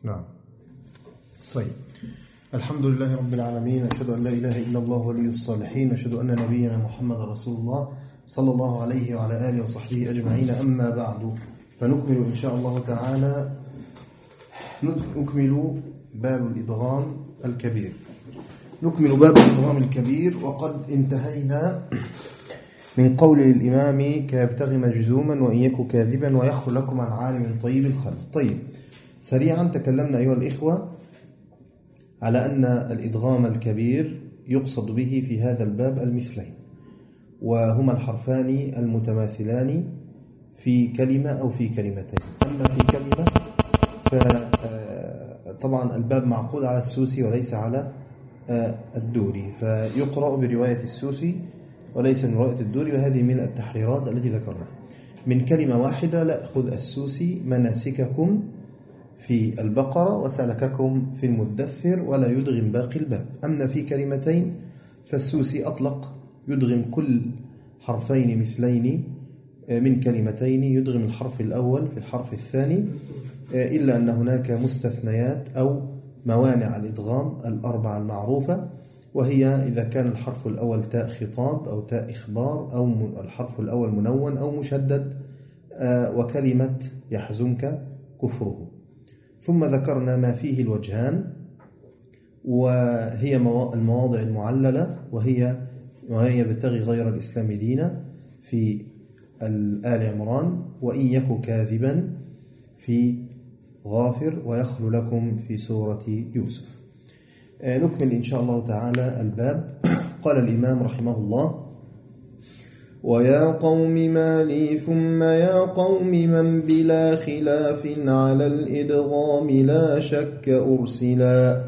نعم. طيب، الحمد لله رب العالمين، أشهد أن لا إله إلا الله ولي الصالحين، أشهد أن نبينا محمد رسول الله صلى الله عليه وعلى آله وصحبه أجمعين. أما بعد، فنكمل إن شاء الله تعالى نكمل باب الإدغام الكبير. نكمل باب الإدغام الكبير، وقد انتهينا من قول الإمام كيبتغي مجزوما وإن يك كاذبا ويخل لكم عن عالم طيب الخلق. طيب، سريعا تكلمنا أيها الإخوة على أن الإدغام الكبير يقصد به في هذا الباب المثلين، وهما الحرفان المتماثلان في كلمة أو في كلمتين. أما في كلمة فطبعا الباب معقود على السوسي وليس على الدوري، فيقرأ برواية السوسي وليس من رواية الدوري، وهذه من التحريرات التي ذكرناها. من كلمة واحدة لا أخذ السوسي مناسككم في البقرة وسلككم في المدثر، ولا يدغم باقي الباب. أما في كلمتين فالسوسي أطلق يدغم كل حرفين مثلين من كلمتين، يدغم الحرف الأول في الحرف الثاني، إلا أن هناك مستثنيات أو موانع الإدغام الأربعة المعروفة، وهي إذا كان الحرف الأول تاء خطاب أو تاء إخبار، أو الحرف الأول منون أو مشدد، وكلمة يحزنك كفره. ثم ذكرنا ما فيه الوجهان، وهي المواضع المعللة، وهي يبتغي غير الإسلام دينا في آل عمران، وإن يك كاذبا في غافر، ويخل لكم في سورة يوسف. نكمل إن شاء الله تعالى الباب. قال الإمام رحمه الله: ويا قوم ما لي ثم يا قوم من بلا خلاف على الإدغام لا شك أرسلا،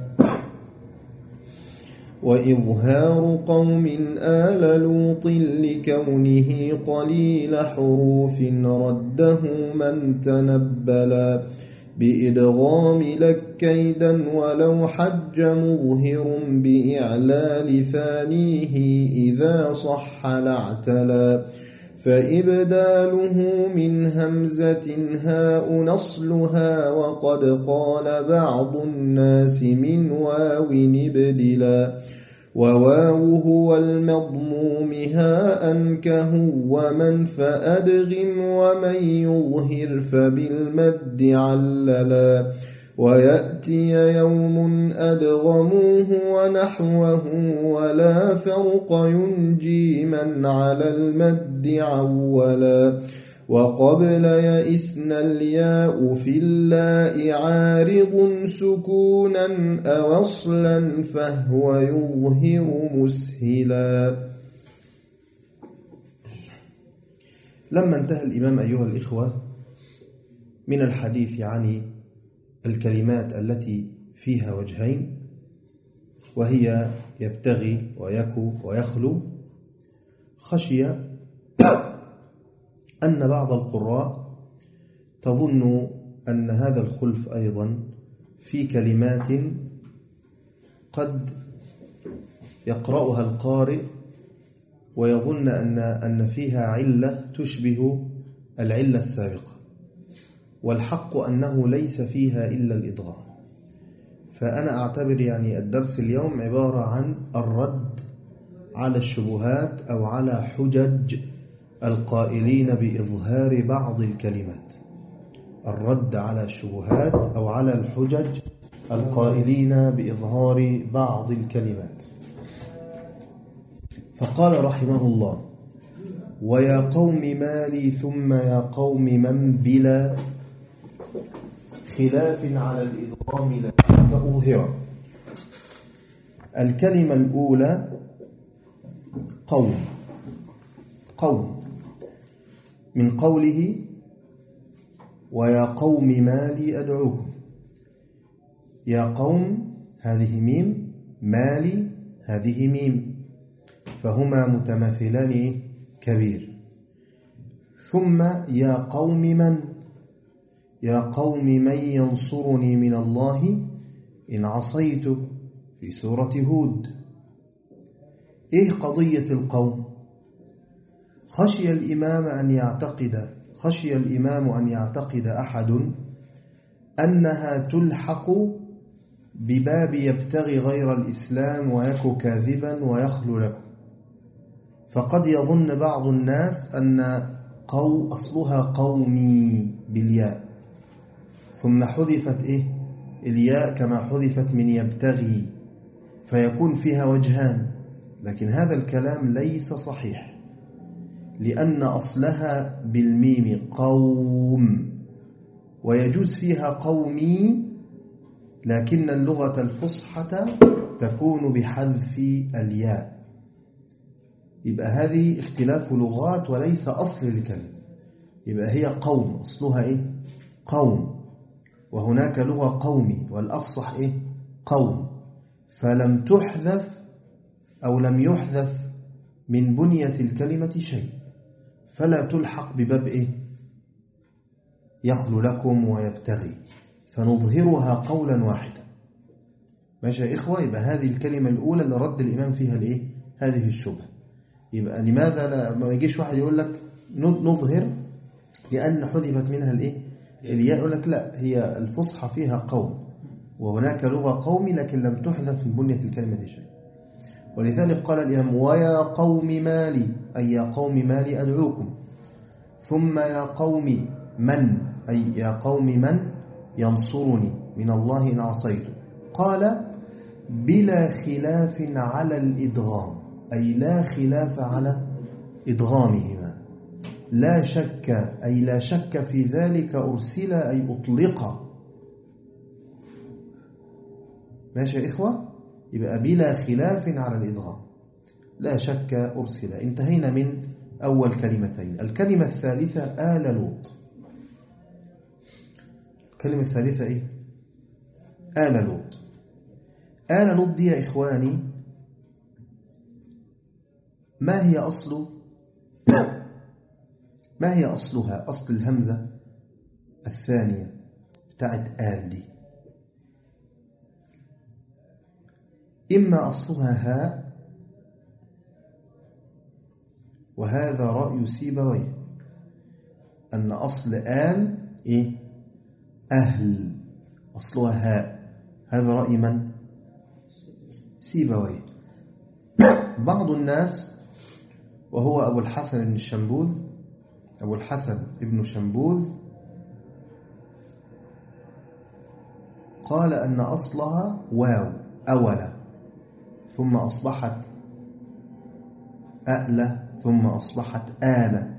وإظهار قوم آل لوط لكونه قليل حروف رده من تنبلا، بإدغام لك كيدا ولو حج مظهر بإعلال ثانيه إذا صح لاعتلى، فإبداله من همزة هاء نصلها، وقد قال بعض الناس من واو ابدلا، وواو هو المضموم هاء كهو ومن فأدغم، ومن يظهر فبالمد عللا، ويأتي يوم أدغموه ونحوه ولا فرق ينجي من على المد عولا، وقبل يئسن الياء في اللاء عارض سكونا أوصلا فهو يظهر مسهلا. لما انتهى الإمام أيها الإخوة من الحديث عن الكلمات التي فيها وجهين، وهي يبتغي ويكو ويخلو، خشي أن بعض القراء تظن أن هذا الخلف أيضا في كلمات قد يقرأها القارئ ويظن أن فيها علة تشبه العلة السابقة، والحق أنه ليس فيها إلا الإدغام. فأنا أعتبر الدرس اليوم عبارة عن الرد على الشبهات أو على حجج القائلين بإظهار بعض الكلمات، الرد على الشبهات أو على الحجج القائلين بإظهار بعض الكلمات. فقال رحمه الله: ويا قوم ما لي ثم يا قوم من بلا خلاف على الإدغام لا أظهر. الكلمة الأولى قوم من قوله ويا قوم ما لي أدعوكم. يا قوم هذه ميم، مالي هذه ميم، فهما متماثلان كبير. ثم يا قوم من ينصرني من الله إن عصيت في سورة هود. إيه قضية القوم؟ خشي الإمام أن يعتقد أحد أنها تلحق بباب يبتغي غير الإسلام ويك كاذبا ويخلو لكم. فقد يظن بعض الناس أن أصلها قومي بالياء، ثم حذفت الياء كما حذفت من يبتغي، فيكون فيها وجهان. لكن هذا الكلام ليس صحيح، لأن أصلها بالميم قوم، ويجوز فيها قومي، لكن اللغة الفصحى تكون بحذف الياء. يبقى هذه اختلاف لغات وليس أصل الكلمة. يبقى هي قوم، أصلها قوم، وهناك لغة قومي، والأفصح قوم. فلم تحذف أو لم يحذف من بنية الكلمة شيء، فلا تلحق بباب يخلو لكم ويبتغي، فنظهرها قولا واحدا. ماشي يا إخوة؟ يبقى هذه الكلمة الأولى اللي رد الإمام فيها هذه الشبهة. يبقى لماذا ما يجيش واحد يقول لك نظهر لأن حذفت منها الياء؟ يقول لك لا، هي الفصحى فيها قوم، وهناك لغة قومي لكن لم تحذف من بنية الكلمة شيء. ولذلك قال الإمام: ويا قوم مالي، أي يا قوم مالي أدعوكم. ثم يا قوم من، أي يا قوم من ينصرني من الله إن عصيته. قال: بلا خلاف على الإدغام، أي لا خلاف على إدغامهما، لا شك، أي لا شك في ذلك، أرسل أي أطلق. ماشي يا إخوة؟ يبقى بلا خلاف على الإدغام، لا شك، أرسل. انتهينا من أول كلمتين. الكلمة الثالثة آل لوط. الكلمة الثالثة آل لوط. آل لوط دي يا إخواني، ما هي أصلها؟ أصل الهمزة الثانية بتاعت آل دي، إما أصلها هاء، وهذا رأي سيبويه، أن أصل آل أهل، أصلها هاء. هذا رأي من؟ سيبويه. بعض الناس، وهو أبو الحسن ابن شنبوذ، قال أن أصلها واو، أولى، ثم أصبحت أألة، ثم أصبحت آلة.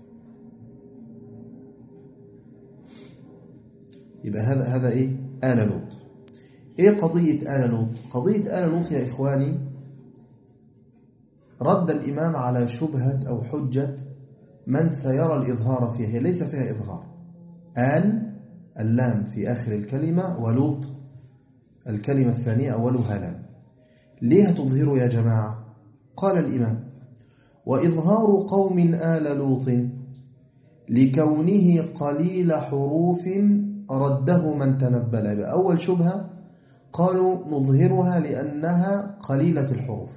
يبقى هذا آل لوط. قضية آل لوط؟ قضية آل لوط يا إخواني، رد الإمام على شبهة أو حجة من سيرى الإظهار فيها. هي ليس فيها إظهار. آل اللام في آخر الكلمة، ولوط الكلمة الثانية أولها لام. ليه تظهروا يا جماعة؟ قال الإمام: وإظهار قوم آل لوط لكونه قليل حروف رده من تنبل. بأول شبهة قالوا نظهرها لأنها قليلة الحروف،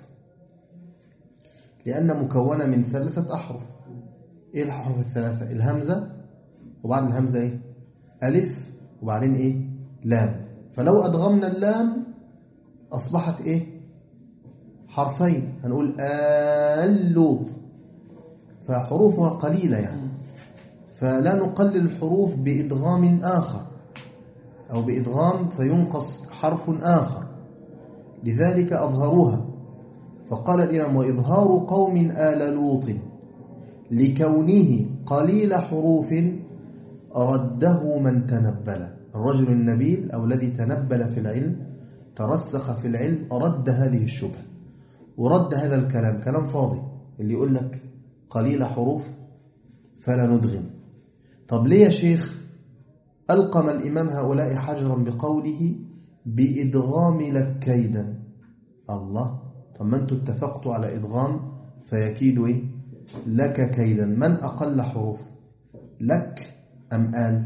لأن مكونة من 3 أحرف. الحروف الثلاثة؟ الهمزة، وبعد الهمزة ألف، وبعدين لام. فلو أدغمنا اللام أصبحت حرفين، هنقول آل لوط، فحروفها قليلة فلا نقلل الحروف بإدغام آخر، أو بإدغام فينقص حرف آخر، لذلك أظهروها. فقال الإمام: وإظهار قوم آل لوط لكونه قليل حروف رده من تنبل. الرجل النبيل أو الذي تنبل في العلم، ترسخ في العلم، رد هذه الشبهة ورد هذا الكلام، كلام فاضي اللي يقول لك قليل حروف فلا ندغم. طب ليه يا شيخ ألقم الإمام هؤلاء حجرا بقوله بإدغام لك كيدا؟ الله، طب ما أنتوا اتفقتوا على إدغام فيكيد لك كيدا. من أقل حروف، لك أم آل؟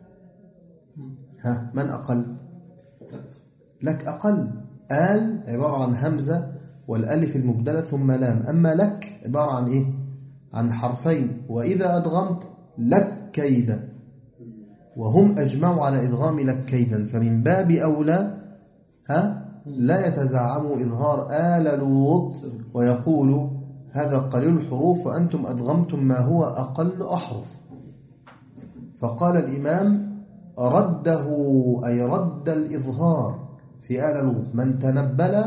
من أقل؟ لك أقل. آل عبارة عن همزة والألف المبدلة ثم لام، أما لك عبارة عن عن حرفين، وإذا أدغمت لك كيدا. وهم أجمعوا على إدغام لك كيدا، فمن باب أولى لا يتزعموا إظهار آل لوط ويقولوا هذا قليل الحروف وأنتم أدغمتم ما هو أقل أحرف. فقال الإمام رده أي رد الإظهار في آل لوط من تنبل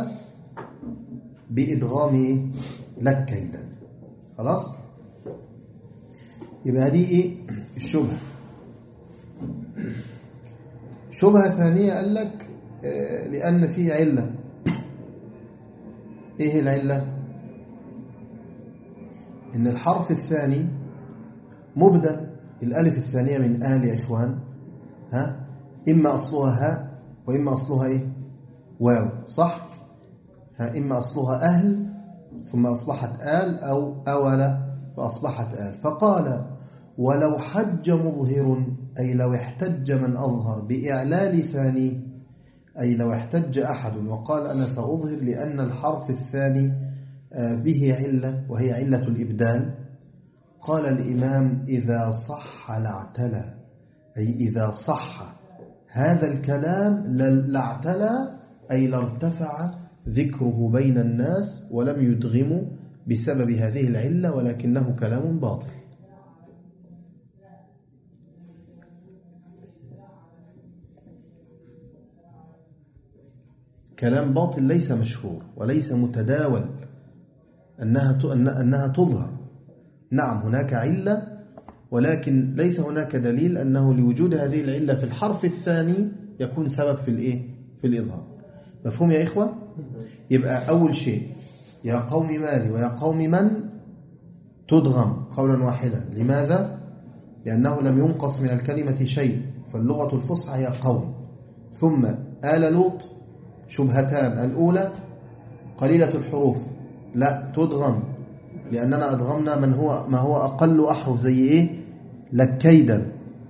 بإدغام لك كيدا. خلاص، يبقى هذه الشبهة. شبهة ثانية قال لك لأن فيه علة. إيه العلة؟ إن الحرف الثاني مبدل، الألف الثانية من آل يا إخوان إما أصلها هاء وإما أصلها واو، صح؟ إما أصلها أهل ثم أصبحت آل أو أول فأصبحت آل. فقال ولو حج مظهر أي لو احتج من أظهر بإعلال ثاني، أي لو احتج أحد وقال أنا سأظهر لأن الحرف الثاني به علة وهي علة الإبدال، قال الإمام إذا صح لاعتلى، أي إذا صح هذا الكلام لاعتلى، أي لارتفع ذكره بين الناس ولم يدغموا بسبب هذه العلة، ولكنه كلام باطل. كلام باطل ليس مشهور وليس متداول أنها تظهر. نعم هناك علة، ولكن ليس هناك دليل أنه لوجود هذه العلة في الحرف الثاني يكون سبب في الإظهار. مفهوم يا إخوة؟ يبقى أول شيء يا قوم مالي ويا قوم من تدغم قولا واحدا. لماذا؟ لأنه لم ينقص من الكلمة شيء، فاللغة الفصحى هي قوم. ثم آل لوط شبهتان، الأولى قليلة الحروف، لا تدغم لأننا أدغمنا ما هو أقل أحرف زي لك كيدا،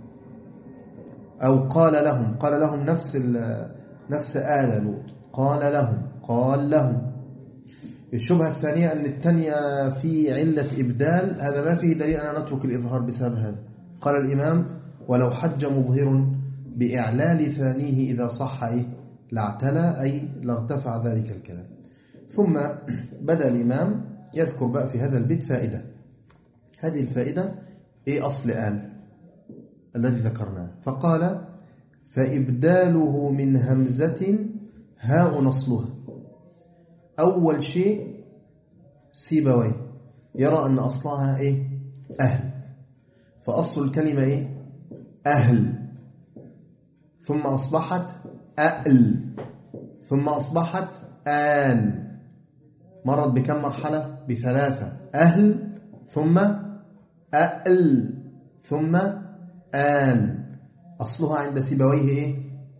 أو قال لهم نفس آل لوط قال لهم. الشبهة الثانية أن الثانية في علة إبدال، هذا ما فيه دليل أن نترك الإظهار بسبب هذا. قال الإمام ولو حج مظهر بإعلال ثانيه إذا صح لاعتلى، أي لارتفع ذلك الكلام. ثم بدأ الإمام يذكر بقى في هذا البيت فائدة. هذه الفائدة أصل آل الذي ذكرناه. فقال فإبداله من همزة هاء نصلها. أول شيء سيبويه يرى أن أصلها أهل، فأصل الكلمة أهل، ثم أصبحت أأل، ثم أصبحت آن. مرت بكم مرحلة؟ ب3. أهل ثم أأل ثم آن. أصلها عند سيبويه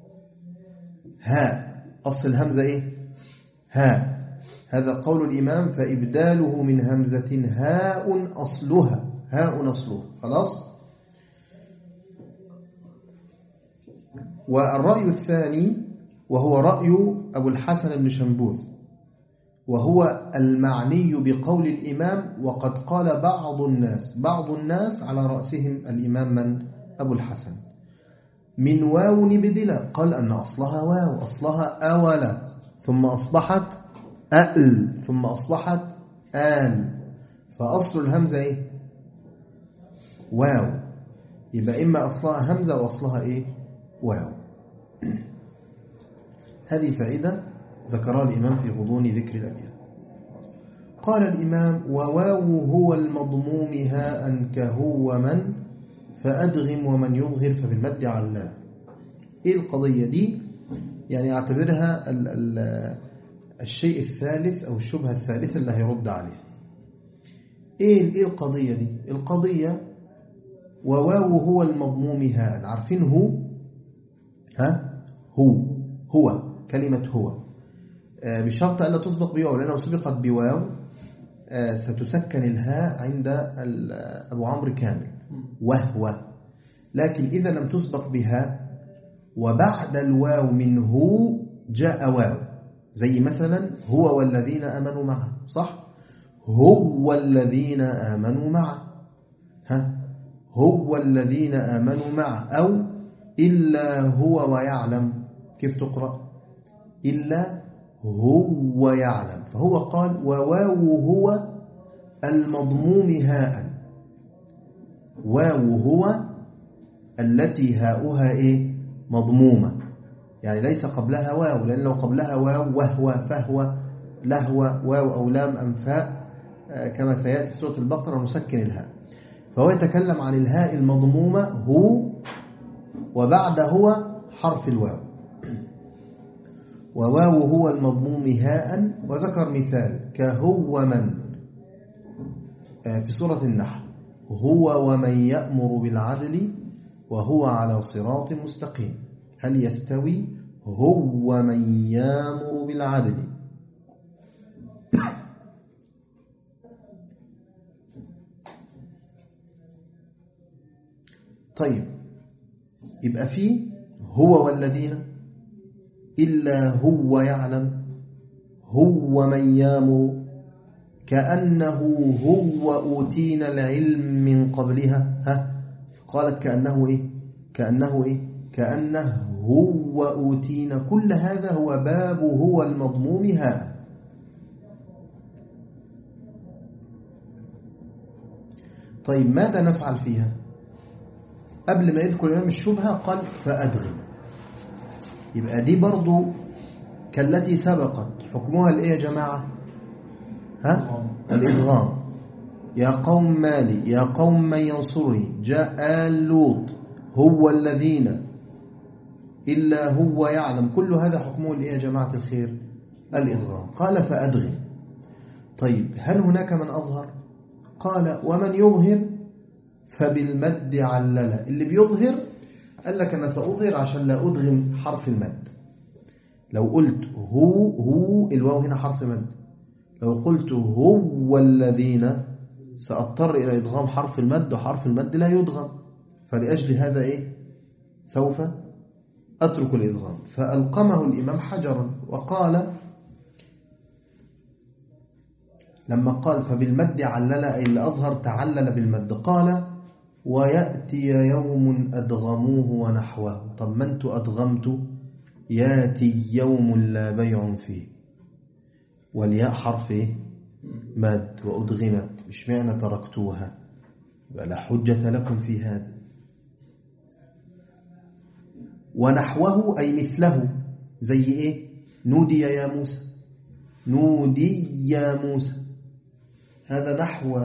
هاء، أصل الهمزة هاء. هذا قول الإمام فإبداله من همزة هاء أصلها، خلاص. والرأي الثاني وهو رأي أبو الحسن بن شنبوذ، وهو المعني بقول الإمام، وقد قال بعض الناس على رأسهم الإمام من؟ أبو الحسن، من واو نبدلة، قال أن أصلها واو، أصلها أول ثم أصبحت أأل ثم أصبحت آن، فأصل الهمزة واو. يبقى إما أصلها همزة وأصلها واو. هذه فائدة ذكرها الإمام في غضون ذكر الأبيات. قال الإمام وواو هو المضموم هاء كهو ومن فأدغم ومن يظهر فبالمد علّا. القضية دي يعني اعتبرها الشيء الثالث أو الشبهة الثالثة اللي هيرد عليها. إيه القضية دي؟ القضية وواو هو المضموم هاء، عارفين هو كلمة هو بشرط ألا تسبق بواو، لأنه سبقت بواو ستسكن الهاء عند أبو عمرو كامل وهو. لكن إذا لم تسبق بها وبعد الواو من هو جاء واو، زي مثلا هو والذين آمنوا معه، صح؟ هو الذين آمنوا معه، هو الذين آمنوا معه، أو إلا هو ويعلم. كيف تقرأ؟ إلا هو يعلم. فهو قال وواو هو المضموم هاء. واو هو التي هاؤها إيه؟ مضمومة، يعني ليس قبلها واو، لأن لو قبلها واو وهو فهو لهو واو أو لام أم فاء كما سيأتي في سورة البقرة نسكن الهاء. فهو يتكلم عن الهاء المضمومة هو، وبعد هو حرف الواو. وواو هو المضموم هاء. وذكر مثال كهو من في سورة النحل، هو ومن يأمر بالعدل وهو على صراط مستقيم. هل يستوي هو من يأمر بالعدل؟ طيب، يبقى فيه هو والذين، إلا هو يعلم، هو من يامر، كأنه هو أوتينا العلم من قبلها. قالت كأنه إيه؟ كأنه إيه؟ كأنه هو أوتينا. كل هذا هو باب هو المضموم هاء. طيب ماذا نفعل فيها؟ قبل ما يذكر الإمام الشبهة قال فأدغم. يبقى دي برضو كالتي سبقت، حكمها الإيه يا جماعة؟ الإدغام. يا قوم مالي، يا قوم من ينصرني، جاء آل لوط، هو الذين، إلا هو يعلم. كل هذا حكمه الإيه يا جماعة الخير؟ الإدغام. قال فأدغم. طيب هل هناك من أظهر؟ قال ومن يظهر فبالمد علل. اللي بيظهر قال لك أنا سأظهر عشان لا أدغم حرف المد. لو قلت هو الواو هنا حرف مد، لو قلت هو الذين سأضطر إلى إدغام حرف المد، وحرف المد لا يدغم، فلأجل هذا إيه؟ سوف أترك الإدغام. فألقمه الإمام حجرا وقال، لما قال فبالمد علل أي اللي أظهر تعلل بالمد، قال ويأتي يوم أدغموه ونحوه. طب ما أنت أدغمت، ياتي يوم لا بيع فيه، والياء حرف إيه؟ مد وأدغمت، مش معنى تركتوها، ولا حجة لكم في هذا. ونحوه أي مثله، زي إيه؟ نودي يا موسى، نودي يا موسى، هذا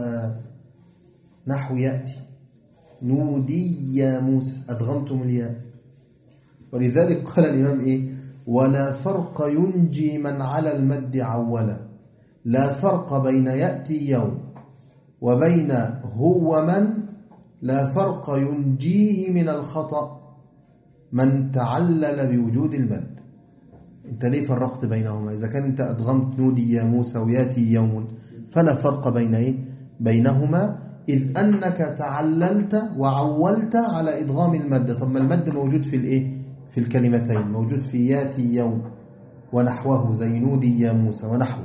نحو يأتي، نودي يا موسى، أدغمتم الياء. ولذلك قال الإمام إيه؟ ولا فرق ينجي من على المد عولا. لا فرق بين يأتي يوم وبين هو من، لا فرق ينجيه من الخطأ من تعلل بوجود المد. انت ليه فرقت بينهما؟ إذا كان انت أدغمت نودي يا موسى وياتي يوم، فلا فرق بين إيه؟ بينهما، إذ أنك تعللت وعولت على إدغام المد. طب ما المد موجود في الإيه؟ في الكلمتين، موجود في ياتي يوم ونحوه، زي نودي يا موسى ونحوه.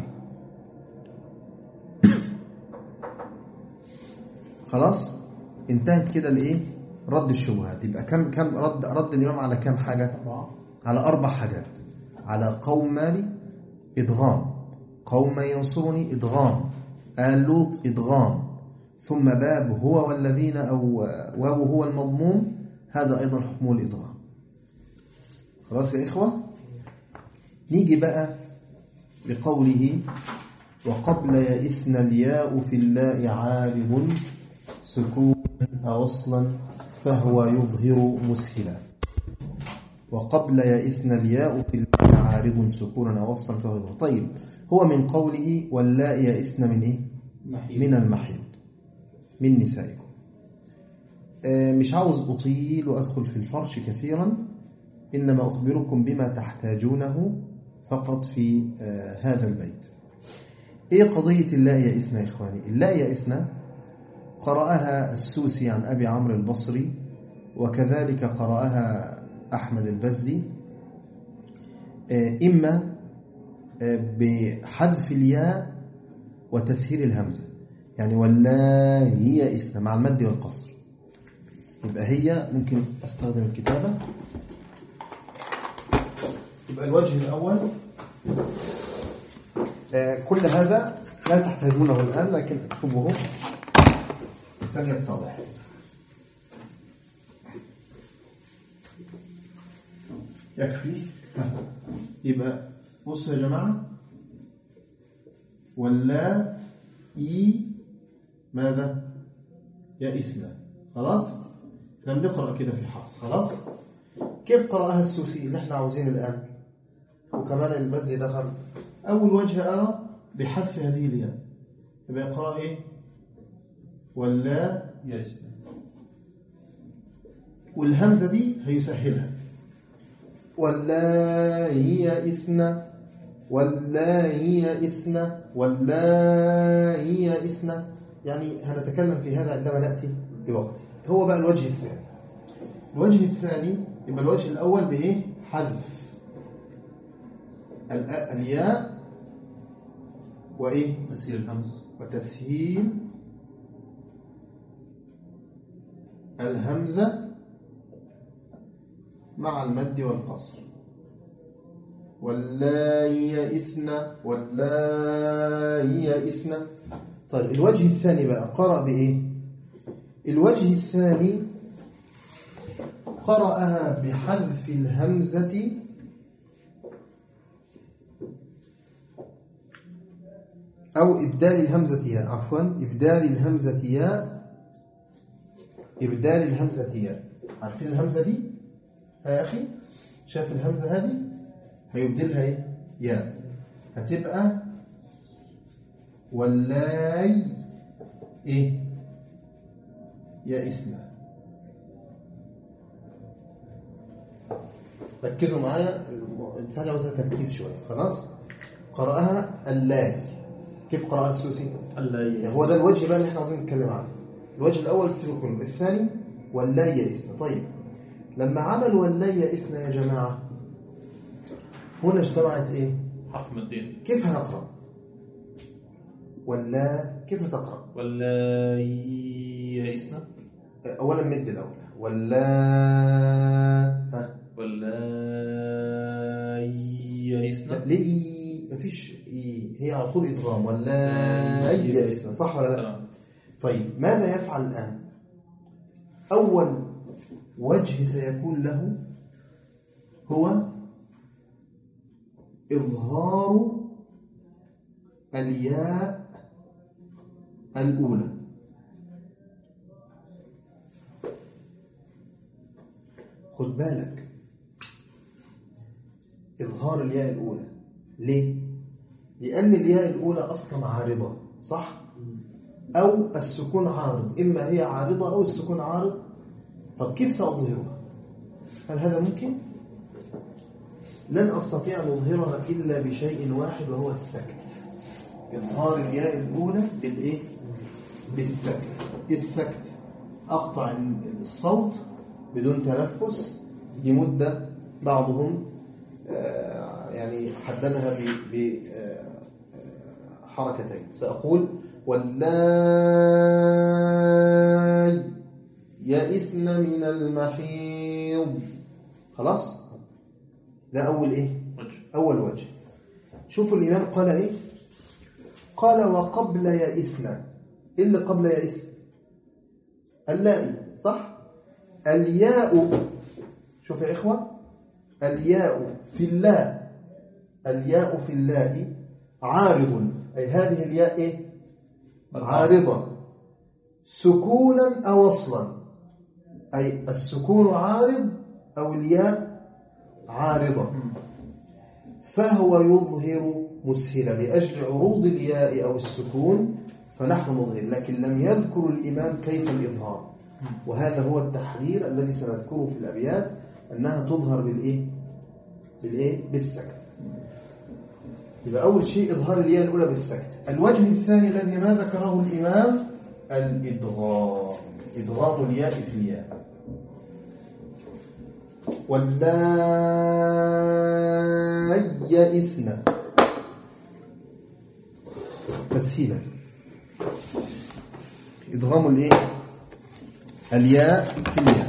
خلاص انتهت كده الإيه؟ رد الشبهات. يبقى كم رد الإمام على كم حاجة؟ على 4 حاجات. على قوم مالي إدغام، قوم ينصرني إدغام، آل لوط إدغام، ثم باب هو والذين أو واو هو المضموم، هذا أيضا حكمه الإدغام. خلاص يا إخوة. نيجي بقى لقوله وقبل يئسن الياء في اللاء عارض سكون أوصلا فهو يظهر مسهلا. وقبل يئسن الياء في اللاء عارض سكونا أوصلا فهو يظهر. طيب هو من قوله واللاء يئسن من إيه؟ من المحيض من نسائكم. مش عاوز أطيل وأدخل في الفرش كثيرا، إنما أخبركم بما تحتاجونه فقط في هذا البيت. إيه قضية اللاء يئسن يا إخواني؟ اللاء يئسن قرأها السوسي عن أبي عمرو البصري، وكذلك قرأها أحمد البزي، إما بحذف الياء وتسهيل الهمزة، يعني والله يئسن مع المد والقصر. يبقى هي ممكن أستخدم الكتابة. يبقى الوجه الأول كل هذا لا تحتاجونه الآن، لكن اكتبوه فليتضح. يكفي. يبقى بصوا يا جماعة، ولا ماذا يئسنا. خلاص احنا بنقرأ كده في حفص. خلاص كيف قرأها السوسي اللي احنا عاوزين الآن؟ وكمان المزي دخل. أول وجه أرى بحذف هذه الياء، يبقى يقرأ إيه؟ ولا يئسنا، والهمزة دي هيسهلها، ولا يئسنا، ولا يئسنا، ولا يئسنا. يعني هنتكلم في هذا عندما نأتي بوقته. هو بقى الوجه الثاني. الوجه الثاني يبقى الوجه الأول بإيه؟ حذف الياء وإيه؟ تسهيل الهمز، وتسهيل الهمزة مع المد والقصر. ولا يئسنا، ولا يئسنا. طيب الوجه الثاني بقى قرأ بإيه؟ الوجه الثاني قرأها بحذف الهمزة أو إبدال الهمزة ياء، عفوا إبدال الهمزة ياء، إبدال الهمزة ياء. عارفين الهمزة دي؟ يا أخي شايف الهمزة هذه؟ هيبدلها إيه؟ ياء، هتبقى ولاي إيه؟ يئسنا. ركزوا معايا، البتاع عاوزها تركيز شوية. خلاص قرأها اللاي. كيف قرأها السوسي؟ يعني هو ده الوجه بقى اللي احنا عاوزين نتكلم عنه. الوجه الأول تسيبه كله، الثاني ولا يئسنا. طيب لما عمل ولا يئسنا يا جماعة، هنا اجتمعت ايه؟ حرف مدين. كيف هنقرأ؟ ولا كيف هتقرأ؟ ولا يئسنا. أولا مد الأولى ولا ولا يئسنا. ليه مفيش إيه؟ هي على طول إدغام. ولا يئسنا، صح ولا لا؟ طيب ماذا يفعل الآن؟ أول وجه سيكون له هو إظهار الياء الأولى. خد بالك، إظهار الياء الأولى. ليه؟ لأن الياء الأولى أصلا عارضة، صح؟ أو السكون عارض، إما هي عارضة أو السكون عارض. طب كيف سأظهرها؟ هل هذا ممكن؟ لن أستطيع أن أظهرها إلا بشيء واحد، وهو السكت. إظهار الياء الأولى بالإيه؟ بالسكت. السكت أقطع الصوت بدون تنفس لمدة، بعضهم يعني حددها بحركتين. سأقول واللاي يئسن من المحيض. خلاص ده أول إيه؟ وجه. أول وجه. شوفوا الإمام قال إيه؟ قال وقبل يئسن. إيه اللي قبل يئسن؟ اللائي، صح؟ الياء، شوف يا إخوة، الياء في اللاء، الياء في اللاء عارض، أي هذه الياء إيه؟ عارضة سكونا أو وصلا، أي السكون عارض أو الياء عارضة، فهو يظهر مسهلا لأجل عروض الياء أو السكون، فنحن نظهر. لكن لم يذكر الإمام كيف الإظهار، وهذا هو التحرير الذي سنذكره في الأبيات، أنها تظهر بالإيه؟ بالسكت. يبقى أول شيء إظهار الياء الأولى بالسكت. الوجه الثاني الذي ما ذكره الإمام الإدغام، إدغام الياء في الياء. واللاي يئسن تسهيلا، إدغام الإيه؟ الياء في الياء.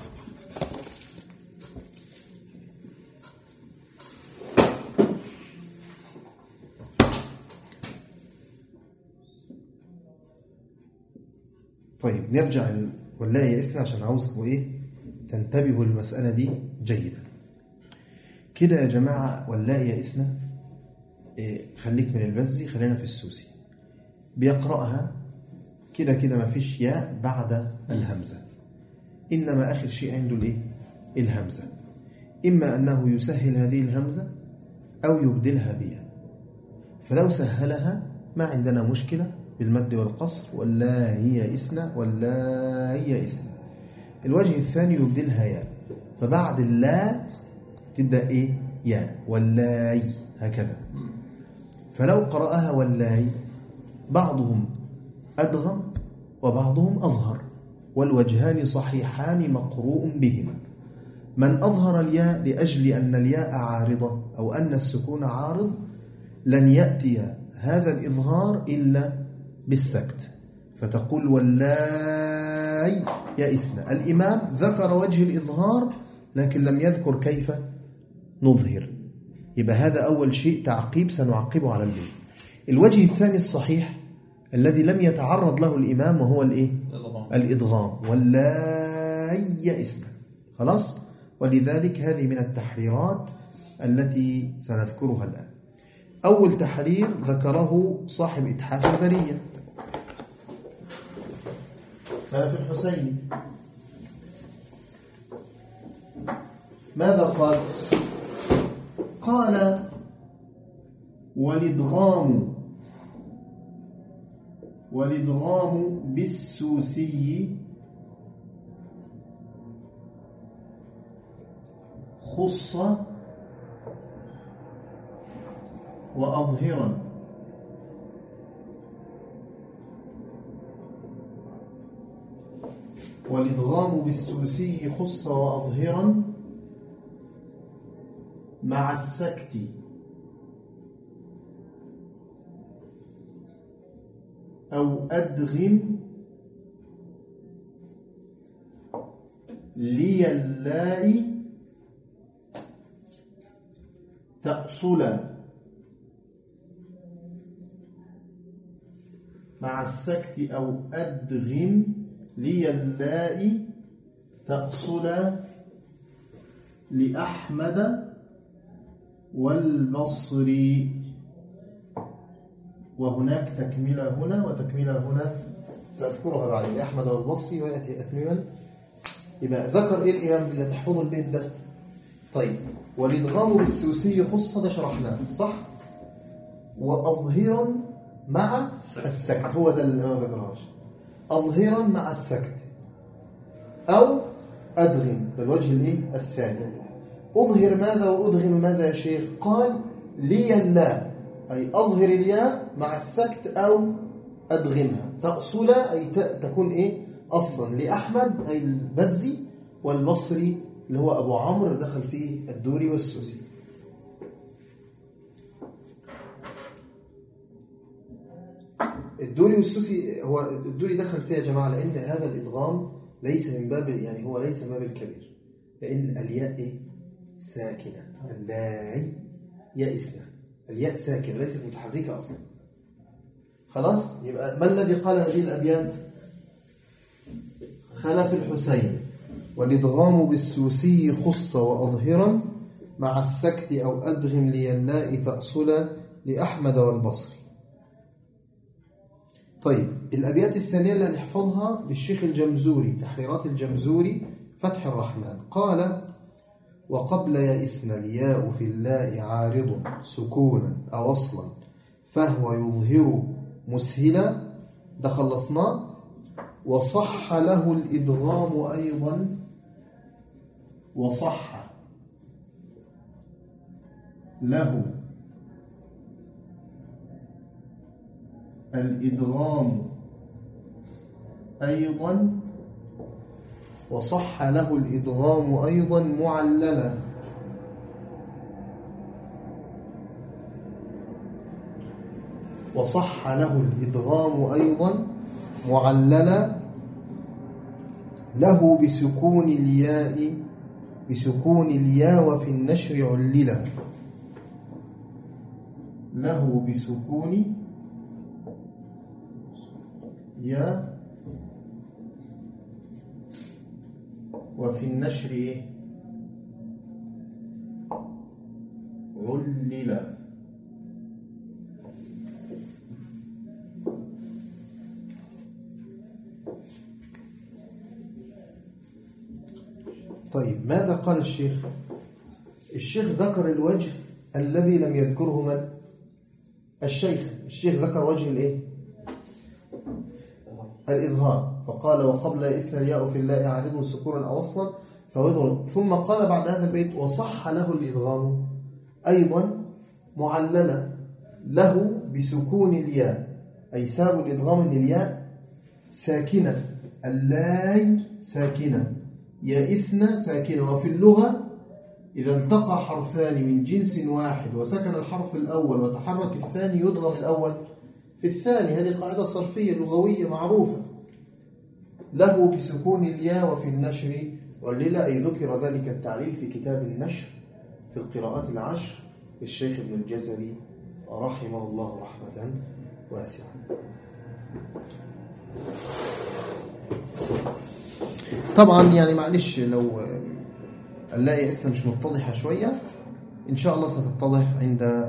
طيب نرجع والله يئسنا عشان عاوزكم ايه تنتبهوا للمسألة دي جيدا كده يا جماعة. والله يئسنا خليك من البزي، خلينا في السوسي. بيقرأها كده كده ما فيش ياء بعد الهمزة، إنما آخر شيء عنده الايه الهمزة. إما أنه يسهل هذه الهمزة أو يبدلها بياء. فلو سهلها ما عندنا مشكلة بالمد والقصر، ولا هي إسنا ولا هي إسنا. الوجه الثاني يبدلها ياء، فبعد اللا تبدأ إيه ياء واللاي هكذا. فلو قرأها واللاي بعضهم أدغم وبعضهم أظهر، والوجهان صحيحان مقروء بهما. من أظهر الياء لأجل أن الياء عارضة أو أن السكون عارض لن يأتي هذا الإظهار إلا بالسكت، فتقول واللاي يئسن. الإمام ذكر وجه الإظهار لكن لم يذكر كيف نظهر. يبقى هذا أول شيء تعقيب سنعقبه على البيت. الوجه الثاني الصحيح الذي لم يتعرض له الإمام وهو الإيه؟ الإدغام. واللاي يئسن. خلاص. ولذلك هذه من التحريرات التي سنذكرها الآن. أول تحرير ذكره صاحب إتحاف البرية خلف الحسيني. ماذا قال؟ قال والإدغام بالسوسي خص وأظهرا والإدغام بالسوسي خص وأظهرا مع السكت أو أدغم لي اللاء تأصل مع السكت أو أدغم لي اللاء تأصل لأحمد والبصري. وهناك تكملة هنا وتكملة هنا سأذكرها بعد. لأحمد والبصري ويأتي أكملا. يبقى ذكر إيه الإمام اللي تحفظ البيت ده؟ طيب والإدغام بالسوسي خص ده شرحناه صح؟ وأظهرا مع السكت هو ده اللي ما ذكرهاش. أظهرا مع السكت أو أدغم بالوجه الإيه الثاني. أظهر ماذا وأدغم ماذا يا شيخ؟ قال لي اللاء أي أظهر الياء مع السكت أو أدغمها. تأصل أي تكون إيه أصلا لأحمد أي البزي والبصري اللي هو أبو عمرو دخل فيه الدوري والسوسي. الدوري والسوسي هو الدوري دخل فيها يا جماعة لأن هذا الإدغام ليس من باب يعني هو ليس من باب الكبير، لأن الياء إيه؟ ساكنة. اللاي يئسن الياء ساكنة ليست متحركة أصلا. خلاص. يبقى ما الذي قال هذه الأبيات؟ خلف الحسين. والإدغام بالسوسي خص وأظهرا مع السكت أو أدغم لي اللاء تأصل لأحمد والبصري. طيب الأبيات الثانية اللي نحفظها للشيخ الجمزوري تحريرات الجمزوري فتح الرحمن. قال وقبل يئسن الياء في اللاء عارض سكونا أو وصلا فهو يظهر مسهلا. ده خلصناه. وصح له الإدغام أيضا. وصح له الإدغام أيضا. وصح له الإدغام أيضا معللا. وصح له الإدغام أيضا معللا له بسكون الياء وفي النشر عللا. له بسكون ياء وفي النشر عللا. طيب ماذا قال الشيخ؟ الشيخ ذكر الوجه الذي لم يذكره من؟ الشيخ ذكر وجه الايه؟ الإظهار، فقال وقبل اسم الياء في اللاء عارض سكونا أو وصلا فهو يظهر. ثم قال بعد هذا البيت وصح له الإدغام أيضا معللا له بسكون الياء، أي ساب الإدغام أن الياء ساكنة، اللاي ساكنة، يائسن ساكنة. وفي اللغة إذا التقى حرفان من جنس واحد وسكن الحرف الأول وتحرك الثاني يدغم الأول في الثاني. هذه قاعدة صرفية لغوية معروفة. له بسكون الياء وفي النشر علل، أي ذكر ذلك التعليل في كتاب النشر في القراءات العشر للشيخ ابن الجزري رحمه الله رحمة واسعة. طبعا يعني معلش لو نلاقي اسمها مش متضحة شوية، إن شاء الله ستتضح عند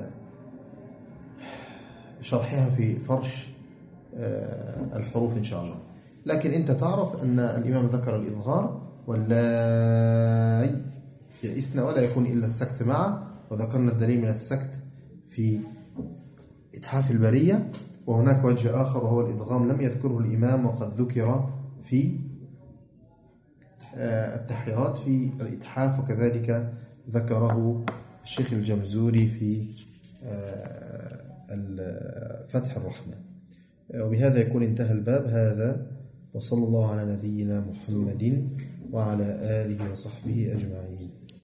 شرحها في فرش الحروف إن شاء الله. لكن أنت تعرف أن الإمام ذكر الإظهار واللاي يئسن ولا يكون إلا السكت معه، وذكرنا الدليل من السكت في إتحاف البرية. وهناك وجه آخر وهو الإدغام لم يذكره الإمام وقد ذكر في التحريرات في الإتحاف، وكذلك ذكره الشيخ الجمزوري في فتح الرحمن. وبهذا يكون انتهى الباب هذا، وصلى الله على نبينا محمد وعلى آله وصحبه أجمعين.